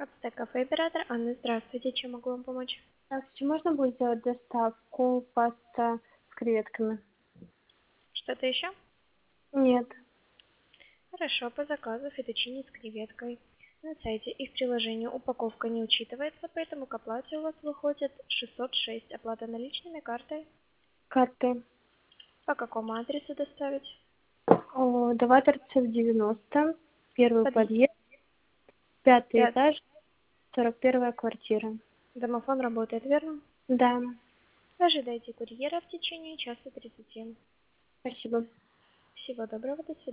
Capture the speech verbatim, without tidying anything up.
Ацтек кафе оператор Анна, здравствуйте, чем могу вам помочь? Здравствуйте, можно будет сделать доставку паста с креветками? Что-то еще? Нет. Хорошо, по заказу фетучини с креветкой. На сайте и в приложении упаковка не учитывается, поэтому к оплате у вас выходит шестьсот шесть. Оплата наличными, картой. Карты. По какому адресу доставить? О, Даваторцев девяносто, первый Подъезд. подъезд, пятый Пят... этаж, сорок первая квартира. Домофон работает, верно? Да, Ожидайте курьера в течение часа тридцати. спасибо. Всего доброго, до свидания.